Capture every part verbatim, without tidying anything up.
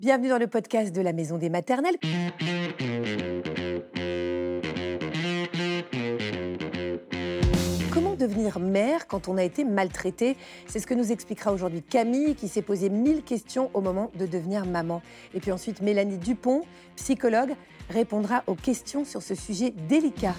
Bienvenue dans le podcast de la Maison des Maternelles. Comment devenir mère quand on a été maltraité? C'est ce que nous expliquera aujourd'hui Camille, qui s'est posé mille questions au moment de devenir maman. Et puis ensuite, Mélanie Dupont, psychologue, répondra aux questions sur ce sujet délicat.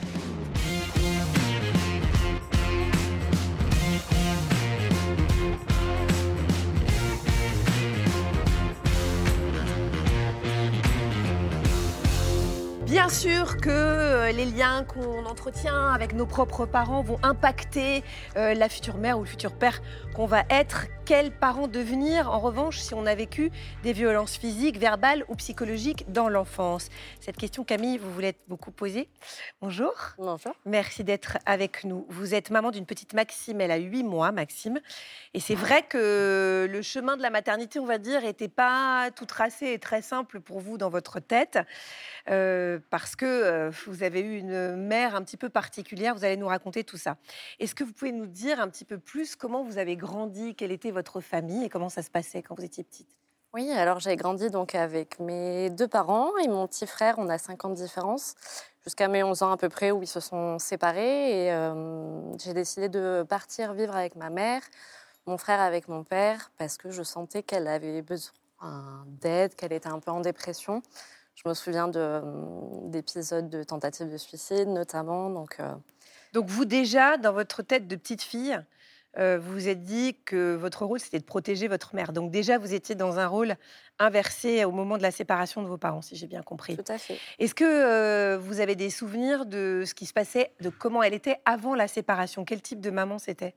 Bien sûr que les liens qu'on entretient avec nos propres parents vont impacter euh, la future mère ou le futur père qu'on va être. Quels parents devenir, en revanche, si on a vécu des violences physiques, verbales ou psychologiques dans l'enfance? Cette question, Camille, vous vous l'êtes beaucoup posée. Bonjour. Bonjour. Merci d'être avec nous. Vous êtes maman d'une petite Maxime, elle a huit mois, Maxime. Et c'est vrai que le chemin de la maternité, on va dire, n'était pas tout tracé et très simple pour vous dans votre tête. Euh, parce que euh, vous avez eu une mère un petit peu particulière. Vous allez nous raconter tout ça. Est-ce que vous pouvez nous dire un petit peu plus comment vous avez grandi, quelle était votre famille et comment ça se passait quand vous étiez petite? Oui, alors j'ai grandi donc avec mes deux parents et mon petit frère. On a cinq ans de différence, jusqu'à mes onze ans à peu près, où ils se sont séparés. Et euh, j'ai décidé de partir vivre avec ma mère, mon frère avec mon père, parce que je sentais qu'elle avait besoin d'aide, qu'elle était un peu en dépression. Je me souviens de, d'épisodes de tentatives de suicide, notamment. Donc, euh... donc vous, déjà, dans votre tête de petite fille, euh, vous vous êtes dit que votre rôle, c'était de protéger votre mère. Donc déjà, vous étiez dans un rôle inversé au moment de la séparation de vos parents, si j'ai bien compris. Tout à fait. Est-ce que euh, vous avez des souvenirs de ce qui se passait, de comment elle était avant la séparation? Quel type de maman c'était?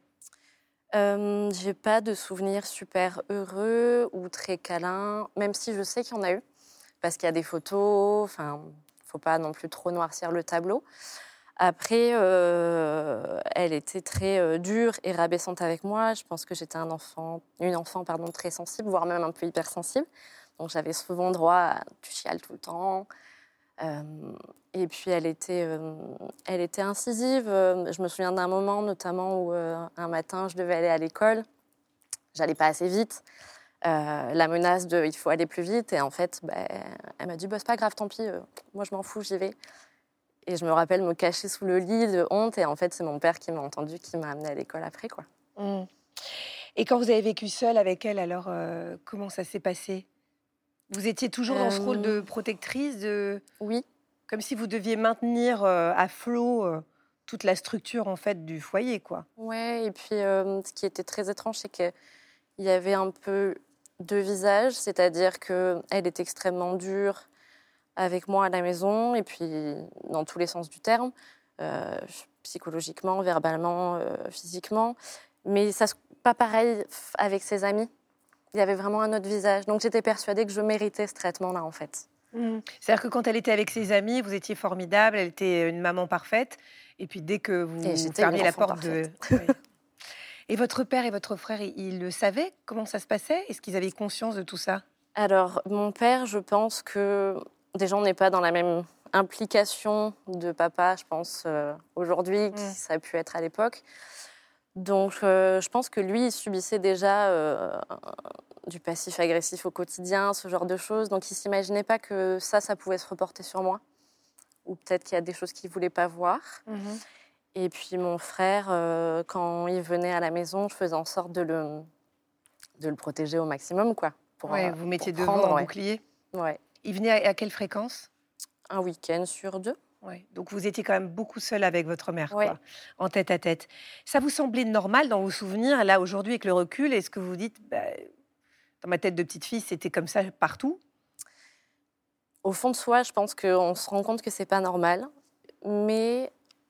Euh, j'ai pas de souvenirs super heureux ou très câlins, même si je sais qu'il y en a eu, parce qu'il y a des photos, enfin, faut pas non plus trop noircir le tableau. Après, euh, elle était très euh, dure et rabaissante avec moi. Je pense que j'étais un enfant, une enfant pardon, très sensible, voire même un peu hypersensible. Donc j'avais souvent droit à tu chiales tout le temps. Euh, et puis elle était, euh, elle était incisive. Euh, je me souviens d'un moment notamment où euh, un matin je devais aller à l'école. J'allais pas assez vite. Euh, la menace de il faut aller plus vite. Et en fait, bah, elle m'a dit bah, c'est pas grave, tant pis, euh, moi je m'en fous, j'y vais. Et je me rappelle me cacher sous le lit de honte. Et en fait, c'est mon père qui m'a entendu, qui m'a amenée à l'école après, quoi. Mmh. Et quand vous avez vécu seule avec elle, alors euh, comment ça s'est passé? Vous étiez toujours euh... dans ce rôle de protectrice, de... Oui. Comme si vous deviez maintenir euh, à flot euh, toute la structure en fait du foyer, quoi. Ouais. Et puis, euh, ce qui était très étrange, c'est qu'il y avait un peu deux visages, c'est-à-dire que elle était extrêmement dure avec moi à la maison, et puis dans tous les sens du terme, euh, psychologiquement, verbalement, euh, physiquement. Mais ça, pas pareil avec ses amis. Il y avait vraiment un autre visage. Donc j'étais persuadée que je méritais ce traitement-là, en fait. Mmh. C'est-à-dire que quand elle était avec ses amis, vous étiez formidable, elle était une maman parfaite, et puis dès que vous fermiez la porte de... Ouais. Et votre père et votre frère, ils le savaient? Comment ça se passait? Est-ce qu'ils avaient conscience de tout ça? Alors, mon père, je pense que... Déjà, on n'est pas dans la même implication de papa, je pense, euh, aujourd'hui, que mmh. ça a pu être à l'époque. Donc, euh, je pense que lui, il subissait déjà euh, du passif-agressif au quotidien, ce genre de choses. Donc, il ne s'imaginait pas que ça, ça pouvait se reporter sur moi. Ou peut-être qu'il y a des choses qu'il ne voulait pas voir. Mmh. Et puis, mon frère, euh, quand il venait à la maison, je faisais en sorte de le, de le protéger au maximum, quoi. Pour, ouais, vous mettiez devant un ouais. bouclier. Ouais. Il venait à, à quelle fréquence? Un week-end sur deux. Ouais. Donc, vous étiez quand même beaucoup seule avec votre mère, ouais. quoi, en tête à tête. Ça vous semblait normal dans vos souvenirs, là, aujourd'hui, avec le recul? Est-ce que vous dites, bah, dans ma tête de petite fille, c'était comme ça partout? Au fond de soi, je pense qu'on se rend compte que c'est pas normal. Mais,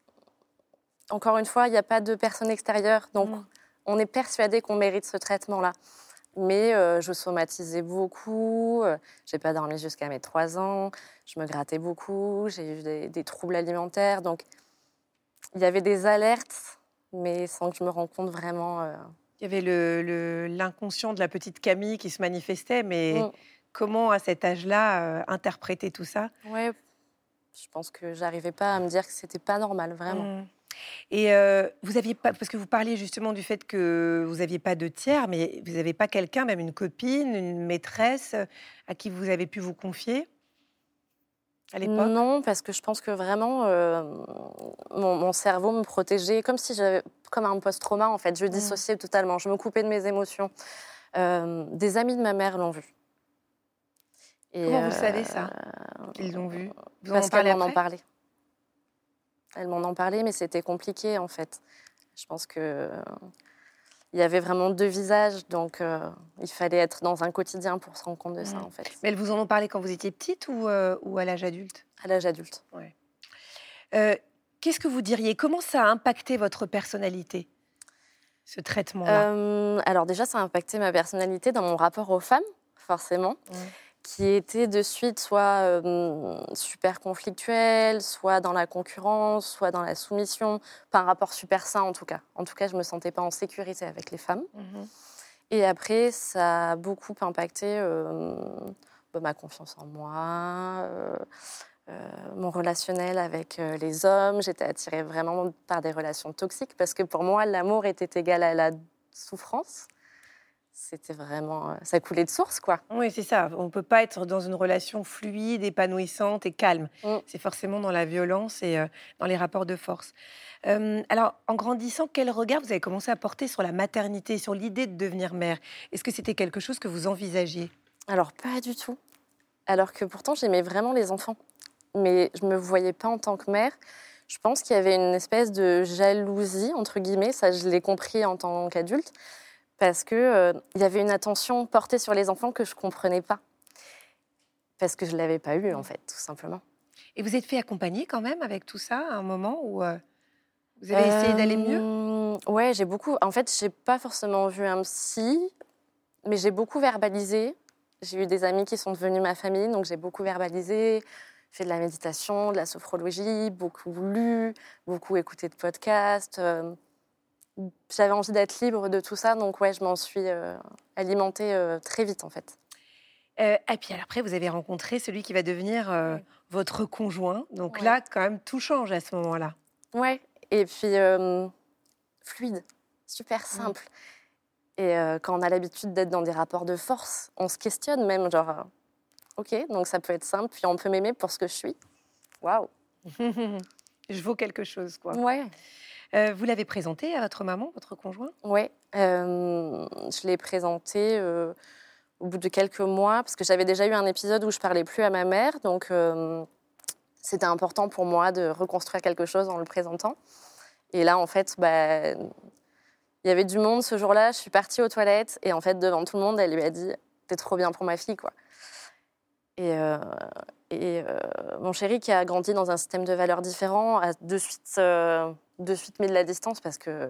encore une fois, il n'y a pas de personne extérieure. Donc, mmh. on est persuadé qu'on mérite ce traitement-là. Mais euh, je somatisais beaucoup, euh, j'ai pas dormi jusqu'à mes trois ans, je me grattais beaucoup, j'ai eu des, des troubles alimentaires. Donc, il y avait des alertes, mais sans que je me rende compte vraiment... Euh... Il y avait le, le, l'inconscient de la petite Camille qui se manifestait, mais mmh. comment, à cet âge-là, euh, interpréter tout ça? Ouais, je pense que j'arrivais pas à me dire que c'était pas normal, vraiment. Mmh. Et euh, vous aviez pas, parce que vous parliez justement du fait que vous n'aviez pas de tiers, mais vous n'avez pas quelqu'un, même une copine, une maîtresse, euh, à qui vous avez pu vous confier à l'époque? Non, parce que je pense que vraiment, euh, mon, mon cerveau me protégeait comme si j'avais, comme un post-trauma en fait. Je Mm. dissociais totalement, je me coupais de mes émotions. Euh, des amis de ma mère l'ont vu. Et Comment vous euh, le savez ça, qu'ils l'ont vu? Vous en parce en qu'elle parlez m'en en après? parlait. Elle m'en en parlait, mais c'était compliqué en fait. Je pense que euh, il y avait vraiment deux visages, donc euh, il fallait être dans un quotidien pour se rendre compte de ça Mm. en fait, Mais elles vous en ont parlé quand vous étiez petite ou, euh, ou à l'âge adulte? à l'âge adulte. Ouais. Euh, Qu'est-ce que vous diriez? Comment ça a impacté votre personnalité, ce traitement-là? Euh, alors déjà, ça a impacté ma personnalité dans mon rapport aux femmes, forcément, Mm. qui était de suite soit euh, super conflictuel, soit dans la concurrence, soit dans la soumission. Pas un rapport super sain en tout cas. En tout cas, je me sentais pas en sécurité avec les femmes. Mhm. Et après, ça a beaucoup impacté euh, bah, ma confiance en moi, euh, euh, mon relationnel avec euh, les hommes. J'étais attirée vraiment par des relations toxiques parce que pour moi, l'amour était égal à la souffrance. C'était vraiment... euh, ça coulait de source, quoi. Oui, c'est ça. On ne peut pas être dans une relation fluide, épanouissante et calme. Mm. C'est forcément dans la violence et euh, dans les rapports de force. Euh, alors, en grandissant, quel regard vous avez commencé à porter sur la maternité, sur l'idée de devenir mère? Est-ce que c'était quelque chose que vous envisagiez? Alors, pas du tout. Alors que pourtant, j'aimais vraiment les enfants. Mais je ne me voyais pas en tant que mère. Je pense qu'il y avait une espèce de jalousie, entre guillemets. Ça, je l'ai compris en tant qu'adulte. Parce qu'il euh, y avait une attention portée sur les enfants que je ne comprenais pas. Parce que je ne l'avais pas eu, en fait, tout simplement. Et vous êtes fait accompagner quand même avec tout ça à un moment où euh, vous avez essayé d'aller mieux? Euh, ouais, j'ai beaucoup... En fait, je n'ai pas forcément vu un psy, mais j'ai beaucoup verbalisé. J'ai eu des amis qui sont devenus ma famille, donc j'ai beaucoup verbalisé, fait de la méditation, de la sophrologie, beaucoup lu, beaucoup écouté de podcasts. Euh, j'avais envie d'être libre de tout ça, donc ouais, je m'en suis euh, alimentée euh, très vite en fait. Euh, et puis après, vous avez rencontré celui qui va devenir euh, Ouais. votre conjoint. Donc Ouais. là, quand même, tout change à ce moment-là. Ouais, et puis euh, fluide, super simple. Mm. Et euh, quand on a l'habitude d'être dans des rapports de force, on se questionne même, genre, euh, ok, donc ça peut être simple, puis on peut m'aimer pour ce que je suis. Waouh. Je vaux quelque chose, quoi. Ouais. Euh, vous l'avez présenté à votre maman, votre conjoint? Ouais, euh, je l'ai présenté euh, au bout de quelques mois, parce que j'avais déjà eu un épisode où je parlais plus à ma mère, donc euh, c'était important pour moi de reconstruire quelque chose en le présentant. Et là, en fait, bah, il y avait du monde ce jour-là, je suis partie aux toilettes, et en fait, devant tout le monde, elle lui a dit « T'es trop bien pour ma fille, quoi ». Et, euh, et euh, mon chéri, qui a grandi dans un système de valeurs différent, a de suite, euh, de suite mis de la distance, parce que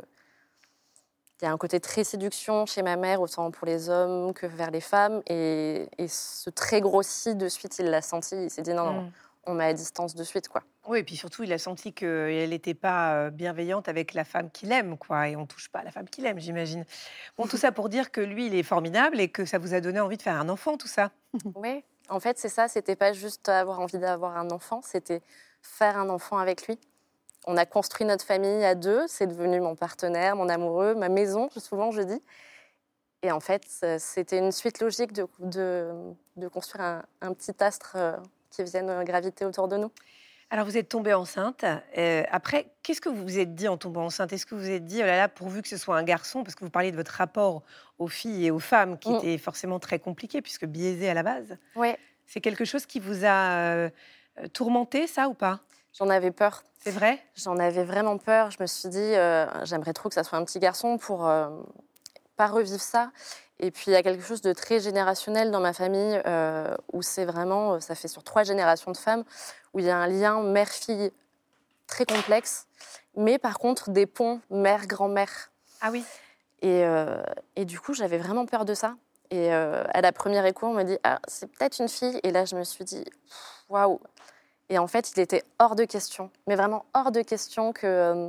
il y a un côté très séduction chez ma mère, autant pour les hommes que vers les femmes. Et, et ce très grossi, de suite, il l'a senti. Il s'est dit non, non, Mm. on met à distance de suite, quoi. Oui, et puis surtout, il a senti qu'elle n'était pas euh, bienveillante avec la femme qu'il aime, quoi. Et on ne touche pas à la femme qu'il aime, j'imagine. Bon, tout ça pour dire que lui, il est formidable et que ça vous a donné envie de faire un enfant, tout ça. Oui, en fait, c'est ça. C'était pas juste avoir envie d'avoir un enfant, c'était faire un enfant avec lui. On a construit notre famille à deux. C'est devenu mon partenaire, mon amoureux, ma maison, souvent je dis. Et en fait, c'était une suite logique de, de, de construire un, un petit astre qui vienne graviter autour de nous. Alors, vous êtes tombée enceinte. Euh, après, qu'est-ce que vous vous êtes dit en tombant enceinte? Est-ce que vous vous êtes dit, oh là là, pourvu que ce soit un garçon, parce que vous parliez de votre rapport aux filles et aux femmes, qui Mm. était forcément très compliqué, puisque biaisé à la base. Ouais. C'est quelque chose qui vous a euh, tourmenté, ça, ou pas? J'en avais peur. C'est vrai? J'en avais vraiment peur. Je me suis dit, euh, j'aimerais trop que ça soit un petit garçon pour euh, pas revivre ça. Et puis, il y a quelque chose de très générationnel dans ma famille, euh, où c'est vraiment, ça fait sur trois générations de femmes, où il y a un lien mère-fille très complexe, mais par contre, des ponts mère-grand-mère. Ah oui. Et, euh, et du coup, j'avais vraiment peur de ça. Et euh, à la première écho, on me dit, ah, c'est peut-être une fille. Et là, je me suis dit, waouh. Et en fait, il était hors de question, mais vraiment hors de question que, euh,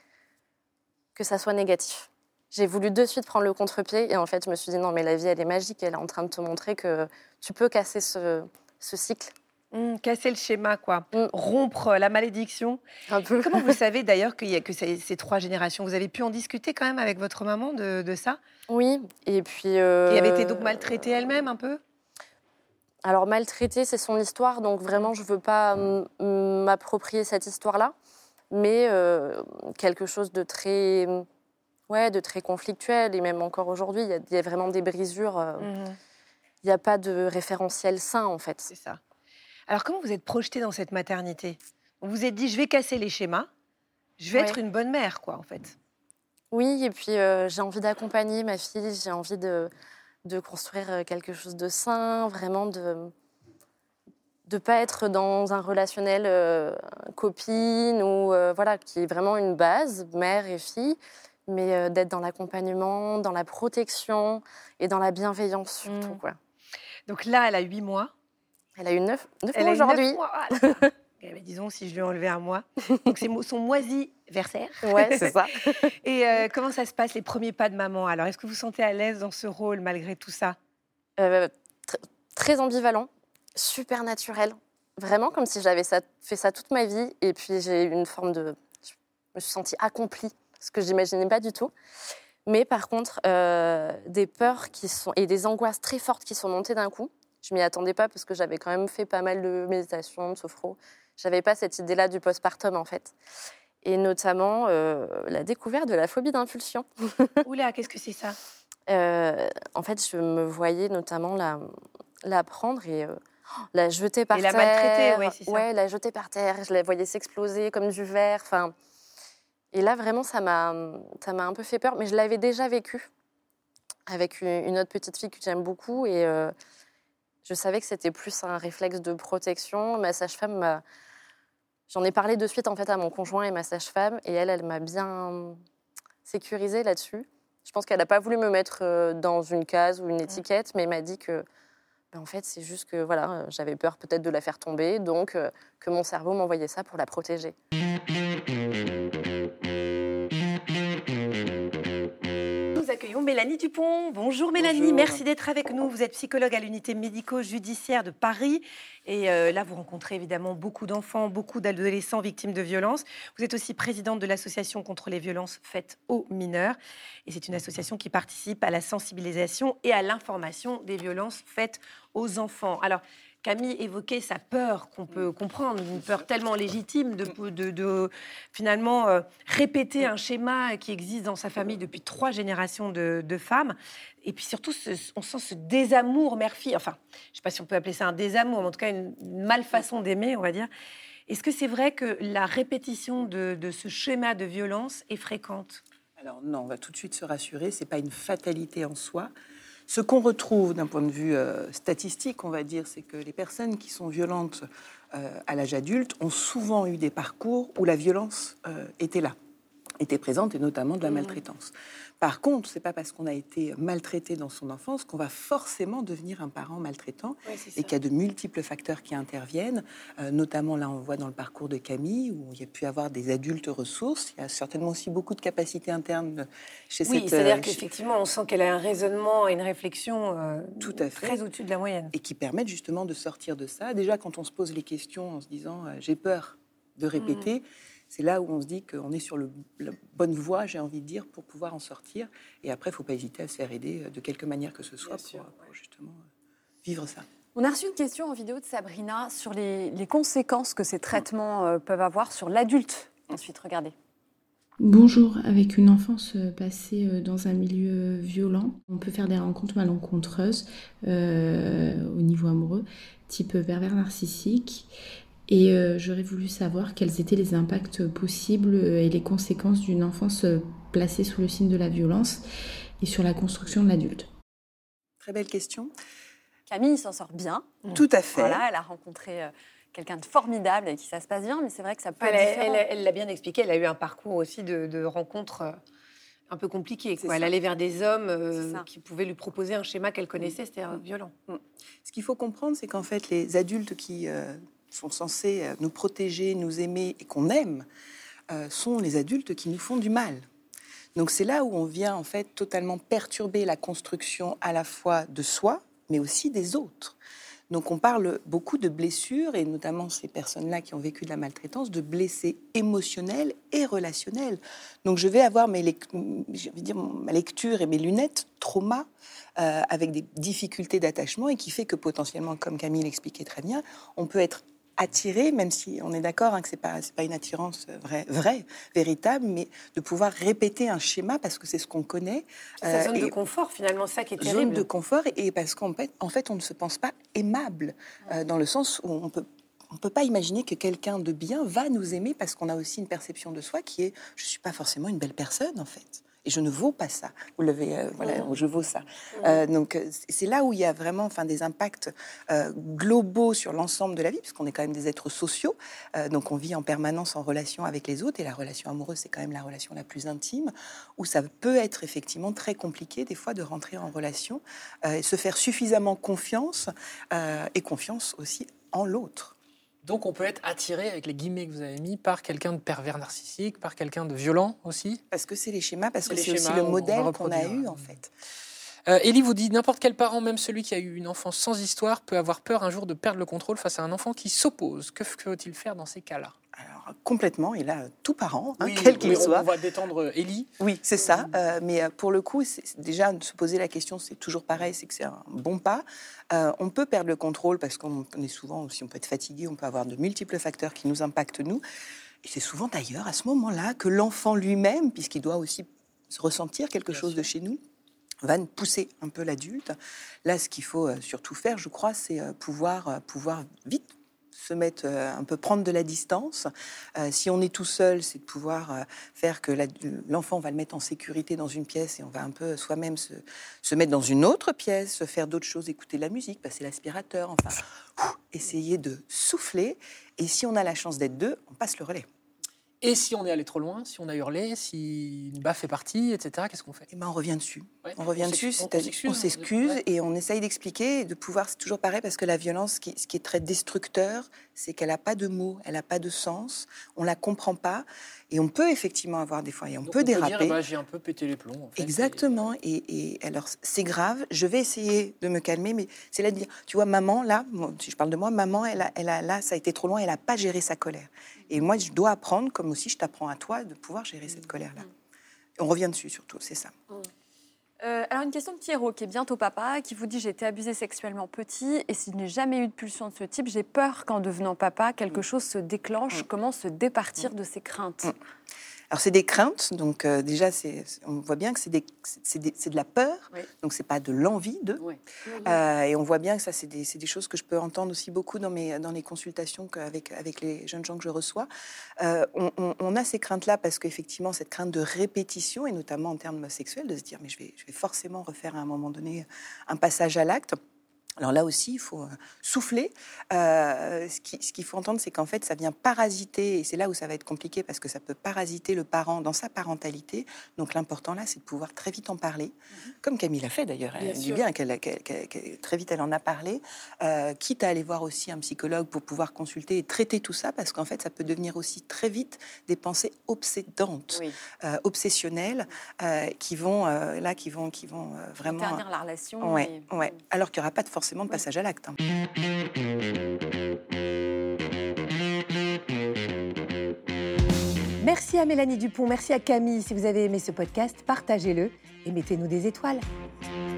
que ça soit négatif. J'ai voulu de suite prendre le contre-pied et en fait, je me suis dit non, mais la vie, elle est magique. Elle est en train de te montrer que tu peux casser ce, ce cycle. Mmh, casser le schéma, quoi. Mmh. Rompre la malédiction. Un peu. Comment vous savez d'ailleurs qu'il y a que ces, ces trois générations? Vous avez pu en discuter quand même avec votre maman de, de ça? Oui, et puis... Qui avait été donc euh, maltraitée elle-même un peu? Alors, maltraitée, c'est son histoire, donc vraiment, je ne veux pas m- m'approprier cette histoire-là. Mais euh, quelque chose de très, ouais, de très conflictuel, et même encore aujourd'hui, il y, a- il y a vraiment des brisures. euh, Mhm, Il n'y a pas de référentiel sain, en fait. c'est ça. Alors comment vous êtes projetée dans cette maternité? Vous vous êtes dit, je vais casser les schémas, je vais être Ouais. une bonne mère, quoi, en fait. Oui, et puis euh, j'ai envie d'accompagner ma fille, j'ai envie de, de construire euh, quelque chose de sain, vraiment de ne pas être dans un relationnel euh, copine, ou euh, voilà, qui est vraiment une base, mère et fille, mais euh, d'être dans l'accompagnement, dans la protection et dans la bienveillance surtout. Mm. Quoi. Donc là, elle a huit mois. Elle a eu neuf, neuf Elle mois a eu neuf aujourd'hui. mois. Ah là là. Eh ben, disons, si je lui enlevais un mois. Donc c'est mo- son moisi-versaire. Ouais, c'est ça. Et euh, comment ça se passe, les premiers pas de maman? Alors, est-ce que vous vous sentez à l'aise dans ce rôle, malgré tout ça? Euh, tr- Très ambivalent, super naturel. Vraiment comme si j'avais ça, fait ça toute ma vie. Et puis j'ai eu une forme de... Je me suis sentie accomplie, ce que j'imaginais pas du tout. Mais par contre, euh, des peurs qui sont, et des angoisses très fortes qui sont montées d'un coup. Je m'y attendais pas parce que j'avais quand même fait pas mal de méditation, de sophro. J'avais pas cette idée-là du postpartum, en fait. Et notamment euh, la découverte de la phobie d'impulsion. Oula, qu'est-ce que c'est ça? Euh, en fait, je me voyais notamment la, la prendre et euh, la jeter par Et la terre. maltraiter, oui, c'est ça. Ouais, la jeter par terre. Je la voyais s'exploser comme du verre. Enfin, et là, vraiment, ça m'a, ça m'a un peu fait peur. Mais je l'avais déjà vécu avec une, une autre petite fille que j'aime beaucoup. Et euh, je savais que c'était plus un réflexe de protection. Ma sage-femme m'a... J'en ai parlé de suite en fait à mon conjoint et ma sage-femme. Et elle, elle m'a bien sécurisée là-dessus. Je pense qu'elle n'a pas voulu me mettre euh, dans une case ou une étiquette, mais elle m'a dit que, ben, en fait, c'est juste que voilà, euh, j'avais peur peut-être de la faire tomber, donc euh, que mon cerveau m'envoyait ça pour la protéger. Nous accueillons Mélanie Dupont. Bonjour Mélanie, Bonjour. merci d'être avec nous. Vous êtes psychologue à l'unité médico-judiciaire de Paris. Et euh, là, vous rencontrez évidemment beaucoup d'enfants, beaucoup d'adolescents victimes de violences. Vous êtes aussi présidente de l'association contre les violences faites aux mineurs. Et c'est une association qui participe à la sensibilisation et à l'information des violences faites aux enfants. Alors, Camille évoquait sa peur, qu'on peut comprendre, une peur tellement légitime de, de, de finalement euh, répéter un schéma qui existe dans sa famille depuis trois générations de, de femmes. Et puis surtout, ce, on sent ce désamour mère-fille. Enfin, je ne sais pas si on peut appeler ça un désamour, mais en tout cas une, une malfaçon d'aimer, on va dire. Est-ce que c'est vrai que la répétition de, de ce schéma de violence est fréquente? Alors non, on va tout de suite se rassurer, c'est pas une fatalité en soi. Ce qu'on retrouve d'un point de vue euh, statistique, on va dire, c'est que les personnes qui sont violentes euh, à l'âge adulte ont souvent eu des parcours où la violence euh, était là, était présente, et notamment de la maltraitance. Par contre, c'est pas parce qu'on a été maltraité dans son enfance qu'on va forcément devenir un parent maltraitant, Ouais, c'est ça. et qu'il y a de multiples facteurs qui interviennent, euh, notamment là on voit dans le parcours de Camille où il y a pu avoir des adultes ressources. Il y a certainement aussi beaucoup de capacités internes chez Oui, cette... c'est-à-dire euh, qu'effectivement, on sent qu'elle a un raisonnement et une réflexion euh, Tout à fait. très au-dessus de la moyenne. et qui permettent justement de sortir de ça. Déjà, quand on se pose les questions en se disant euh, j'ai peur de répéter, Mmh. c'est là où on se dit qu'on est sur le, la bonne voie, j'ai envie de dire, pour pouvoir en sortir. Et après, il ne faut pas hésiter à se faire aider euh, de quelque manière que ce soit Bien pour, sûr, pour ouais. justement euh, vivre ça. On a reçu une question en vidéo de Sabrina sur les, les conséquences que ces traitements euh, peuvent avoir sur l'adulte. Ensuite, regardez. Bonjour, avec une enfance euh, passée euh, dans un milieu violent, on peut faire des rencontres malencontreuses euh, au niveau amoureux, type pervers narcissique. Et euh, j'aurais voulu savoir quels étaient les impacts possibles euh, et les conséquences d'une enfance euh, placée sous le signe de la violence et sur la construction de l'adulte. Très belle question. Camille s'en sort bien. Tout à fait. Voilà, elle a rencontré euh, quelqu'un de formidable avec qui ça se passe bien, mais c'est vrai que ça peut Elle être a- différent. elle- elle l'a bien expliqué, elle a eu un parcours aussi de, de rencontres euh, un peu compliquées, C'est quoi. Elle ça. allait vers des hommes euh, C'est ça. qui pouvaient lui proposer un schéma qu'elle connaissait, c'était euh, violent. Ce qu'il faut comprendre, c'est qu'en fait, les adultes qui euh, sont censés euh, nous protéger, nous aimer et qu'on aime, euh, sont les adultes qui nous font du mal. Donc c'est là où on vient en fait totalement perturber la construction à la fois de soi, mais aussi des autres. Donc on parle beaucoup de blessures, et notamment ces personnes-là qui ont vécu de la maltraitance, de blessés émotionnels et relationnels. Donc je vais avoir mes lec- je vais dire, ma lecture et mes lunettes trauma, euh, avec des difficultés d'attachement, et qui fait que potentiellement, comme Camille l'expliquait très bien, on peut être attiré, même si on est d'accord hein, que ce n'est pas, c'est pas une attirance vraie, vraie, véritable, mais de pouvoir répéter un schéma parce que c'est ce qu'on connaît. C'est sa euh, zone et- de confort, finalement, ça qui est Zone terrible. de confort, et parce qu'en fait, en fait, on ne se pense pas aimable, euh, dans le sens où on peut, on peut pas imaginer que quelqu'un de bien va nous aimer, parce qu'on a aussi une perception de soi qui est « je suis pas forcément une belle personne, en fait ». Et je ne vaux pas ça. Vous l'avez, euh, voilà, je vaux ça. Euh, donc, euh, c'est là où il y a vraiment, enfin, des impacts euh, globaux sur l'ensemble de la vie, puisqu'on est quand même des êtres sociaux. Euh, donc, on vit en permanence en relation avec les autres, et la relation amoureuse, c'est quand même la relation la plus intime, où ça peut être effectivement très compliqué des fois de rentrer en relation, euh, et se faire suffisamment confiance, euh, et confiance aussi en l'autre. Donc on peut être attiré, avec les guillemets que vous avez mis, par quelqu'un de pervers narcissique, par quelqu'un de violent aussi. Parce que c'est les schémas, parce que Les c'est aussi schémas, le on- on va modèle qu'on a reproduire. eu, en fait. Euh, Élie vous dit, n'importe quel parent, même celui qui a eu une enfance sans histoire, peut avoir peur un jour de perdre le contrôle face à un enfant qui s'oppose. Que faut-il faire dans ces cas-là? Alors, complètement, et là, tout parent, hein, Oui, quel qu'il oui, on- soit. On va détendre Élie. Oui, c'est ça. Euh, mais euh, pour le coup, c'est, c'est déjà de se poser la question, c'est toujours pareil, c'est que c'est un bon pas. Euh, on peut perdre le contrôle parce qu'on on est souvent aussi, on peut être fatigué, on peut avoir de multiples facteurs qui nous impactent nous. Et c'est souvent d'ailleurs à ce moment-là que l'enfant lui-même, puisqu'il doit aussi se ressentir quelque Bien chose sûr. de chez nous, va nous pousser un peu l'adulte. Là, ce qu'il faut euh, surtout faire, je crois, c'est euh, pouvoir, euh, pouvoir vite se mettre euh, un peu, prendre de la distance. Euh, si on est tout seul, c'est de pouvoir euh, faire que la- l'enfant, on va le mettre en sécurité dans une pièce, et on va un peu soi-même se, se mettre dans une autre pièce, se faire d'autres choses, écouter de la musique, passer l'aspirateur, enfin, ouf, essayer de souffler. Et si on a la chance d'être deux, on passe le relais. Et si on est allé trop loin, si on a hurlé, si une baffe est partie, et cetera, qu'est-ce qu'on fait? Et ben on revient dessus. Ouais. On revient On dessus, s'excuse, on c'est-à-dire s'excuse, on s'excuse ouais. et on essaye d'expliquer et de pouvoir. C'est toujours pareil parce que la violence, ce qui, ce qui est très destructeur, c'est qu'elle n'a pas de mots, elle n'a pas de sens, on la comprend pas, et on peut effectivement avoir des fois et on Donc, peut on déraper. Peut dire, bah, j'ai un peu pété les plombs. En fait, Exactement. Et, et alors, c'est grave. Je vais essayer de me calmer, mais c'est là de dire, tu vois, maman, là, moi, si je parle de moi, maman, elle a, elle a, là, ça a été trop loin, elle n'a pas géré sa colère. Et moi, je dois apprendre, comme aussi je t'apprends à toi, de pouvoir gérer cette colère-là. Et on revient dessus, surtout, c'est ça. Euh, alors une question de Pierrot, qui est bientôt papa, qui vous dit « J'ai été abusé sexuellement petit et si je n'ai jamais eu de pulsion de ce type, j'ai peur qu'en devenant papa, quelque chose se déclenche. Comment se départir de ces craintes ?» Alors, c'est des craintes, donc euh, déjà, c'est, on voit bien que c'est, des, c'est, des, c'est de la peur, Oui. donc c'est pas de l'envie de. Oui. Euh, et on voit bien que ça, c'est des, c'est des choses que je peux entendre aussi beaucoup dans, mes, dans les consultations avec, avec les jeunes gens que je reçois. Euh, on, on, on a ces craintes-là parce qu'effectivement, cette crainte de répétition, et notamment en termes sexuels, de se dire, mais je vais, je vais forcément refaire à un moment donné un passage à l'acte. Alors là aussi, il faut euh, souffler. Euh, ce, qui, ce qu'il faut entendre, c'est qu'en fait, ça vient parasiter, et c'est là où ça va être compliqué, parce que ça peut parasiter le parent dans sa parentalité. Donc l'important là, c'est de pouvoir très vite en parler, mm-hmm. comme Camille l'a fait d'ailleurs. Elle dit bien qu'elle, qu'elle, qu'elle, qu'elle, très vite, elle en a parlé, euh, quitte à aller voir aussi un psychologue pour pouvoir consulter et traiter tout ça, parce qu'en fait, ça peut devenir aussi très vite des pensées obsédantes, oui. euh, obsessionnelles, euh, qui vont, euh, là, qui vont, qui vont euh, vraiment... Interdire la relation. Ouais, et... ouais. Alors qu'il n'y aura pas de force forcément de passage à l'acte. Hein. Merci à Mélanie Dupont, merci à Camille. Si vous avez aimé ce podcast, partagez-le et mettez-nous des étoiles.